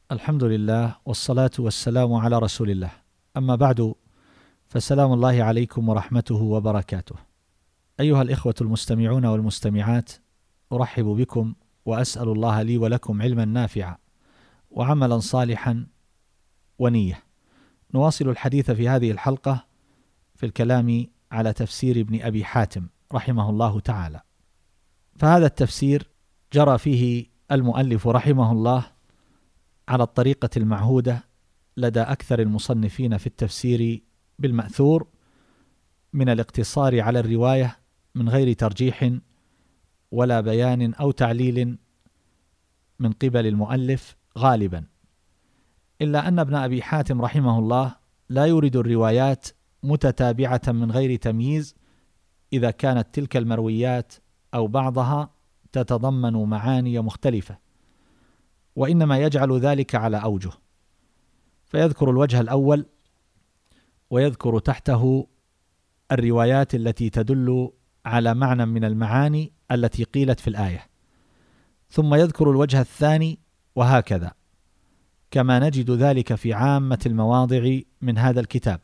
الحمد لله والصلاة والسلام على رسول الله. أما بعد، فسلام الله عليكم ورحمته وبركاته. أيها الإخوة المستمعون والمستمعات، أرحب بكم وأسأل الله لي ولكم علما نافعا وعملا صالحا ونية. نواصل الحديث في هذه الحلقة في الكلام على تفسير ابن أبي حاتم رحمه الله تعالى. فهذا التفسير جرى فيه المؤلف رحمه الله على الطريقة المعهودة لدى أكثر المصنفين في التفسير بالمأثور من الاقتصار على الرواية من غير ترجيح ولا بيان أو تعليل من قبل المؤلف غالبا، إلا أن ابن أبي حاتم رحمه الله لا يريد الروايات متتابعة من غير تمييز إذا كانت تلك المرويات أو بعضها تتضمن معاني مختلفة، وإنما يجعل ذلك على أوجه، فيذكر الوجه الأول ويذكر تحته الروايات التي تدل على معنى من المعاني التي قيلت في الآية، ثم يذكر الوجه الثاني، وهكذا، كما نجد ذلك في عامة المواضع من هذا الكتاب.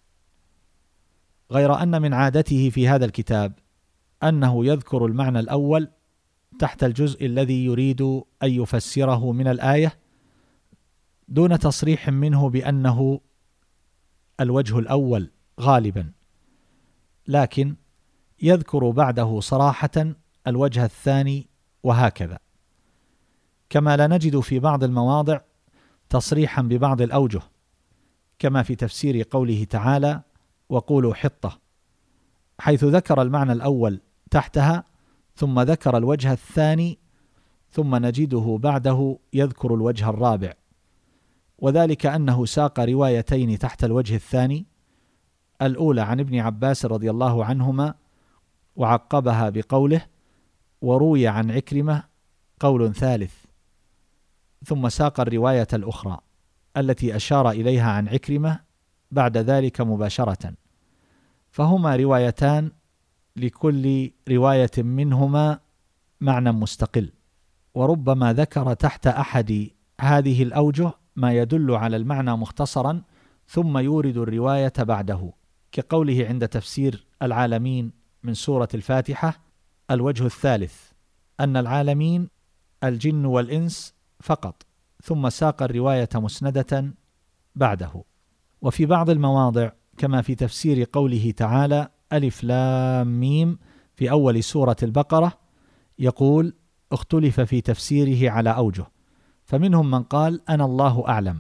غير أن من عادته في هذا الكتاب أنه يذكر المعنى الأول تحت الجزء الذي يريد أن يفسره من الآية دون تصريح منه بأنه الوجه الأول غالبا، لكن يذكر بعده صراحة الوجه الثاني، وهكذا، كما لا نجد في بعض المواضع تصريحا ببعض الأوجه، كما في تفسير قوله تعالى: وقولوا حطة، حيث ذكر المعنى الأول تحتها ثم ذكر الوجه الثاني، ثم نجده بعده يذكر الوجه الرابع، وذلك أنه ساق روايتين تحت الوجه الثاني، الأولى عن ابن عباس رضي الله عنهما وعقبها بقوله: وروي عن عكرمة قول ثالث، ثم ساق الرواية الأخرى التي أشار إليها عن عكرمة بعد ذلك مباشرة، فهما روايتان لكل رواية منهما معنى مستقل، وربما ذكر تحت أحد هذه الأوجه ما يدل على المعنى مختصرا ثم يورد الرواية بعده، كقوله عند تفسير العالمين من سورة الفاتحة: الوجه الثالث أن العالمين الجن والإنس فقط، ثم ساق الرواية مسندة بعده. وفي بعض المواضع كما في تفسير قوله تعالى: ألف لام ميم في أول سورة البقرة يقول: اختلف في تفسيره على أوجه، فمنهم من قال أنا الله أعلم،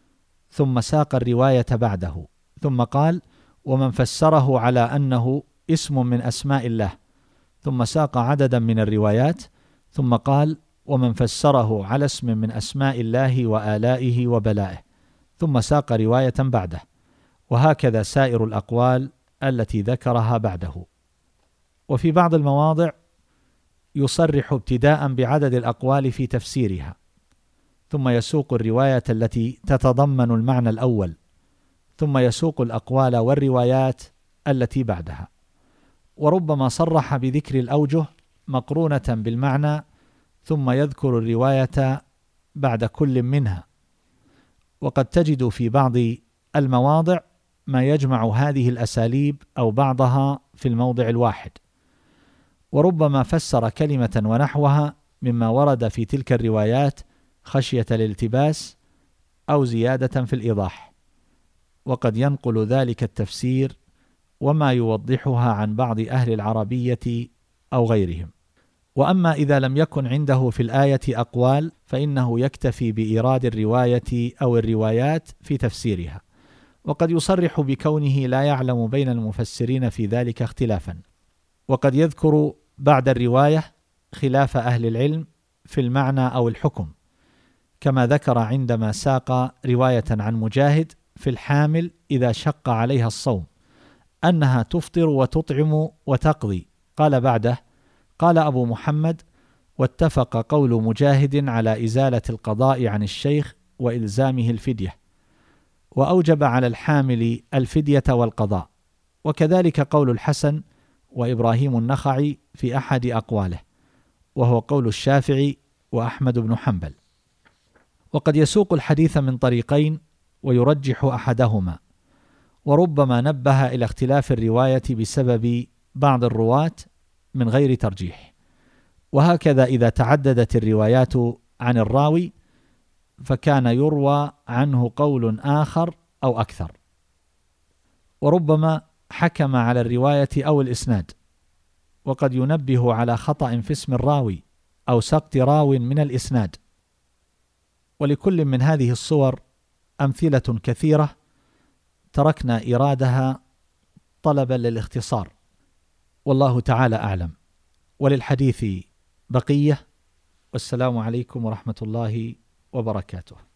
ثم ساق الرواية بعده، ثم قال: ومن فسره على أنه اسم من أسماء الله، ثم ساق عددا من الروايات، ثم قال: ومن فسره على اسم من أسماء الله وآلائه وبلائه، ثم ساق رواية بعده، وهكذا سائر الأقوال التي ذكرها بعده. وفي بعض المواضع يصرح ابتداء بعدد الأقوال في تفسيرها، ثم يسوق الرواية التي تتضمن المعنى الأول، ثم يسوق الأقوال والروايات التي بعدها، وربما صرح بذكر الأوجه مقرونة بالمعنى، ثم يذكر الرواية بعد كل منها. وقد تجد في بعض المواضع ما يجمع هذه الأساليب أو بعضها في الموضع الواحد، وربما فسر كلمة ونحوها مما ورد في تلك الروايات خشية الالتباس أو زيادة في الإيضاح، وقد ينقل ذلك التفسير وما يوضحها عن بعض أهل العربية أو غيرهم. وأما إذا لم يكن عنده في الآية أقوال فإنه يكتفي بإيراد الرواية أو الروايات في تفسيرها، وقد يصرح بكونه لا يعلم بين المفسرين في ذلك اختلافا، وقد يذكر بعد الرواية خلاف أهل العلم في المعنى أو الحكم، كما ذكر عندما ساق رواية عن مجاهد في الحامل إذا شق عليها الصوم أنها تفطر وتطعم وتقضي، قال بعده: قال أبو محمد: واتفق قول مجاهد على إزالة القضاء عن الشيخ وإلزامه الفدية، وأوجب على الحامل الفدية والقضاء، وكذلك قول الحسن وإبراهيم النخعي في أحد أقواله، وهو قول الشافعي وأحمد بن حنبل. وقد يسوق الحديث من طريقين ويرجح أحدهما، وربما نبه إلى اختلاف الرواية بسبب بعض الرواة من غير ترجيح. وهكذا إذا تعددت الروايات عن الراوي فكان يروى عنه قول آخر أو أكثر، وربما حكم على الرواية أو الإسناد، وقد ينبه على خطأ في اسم الراوي أو سقط راو من الإسناد. ولكل من هذه الصور أمثلة كثيرة تركنا إيرادها طلبا للاختصار، والله تعالى أعلم. وللحديث بقية، والسلام عليكم ورحمة الله وبركاته.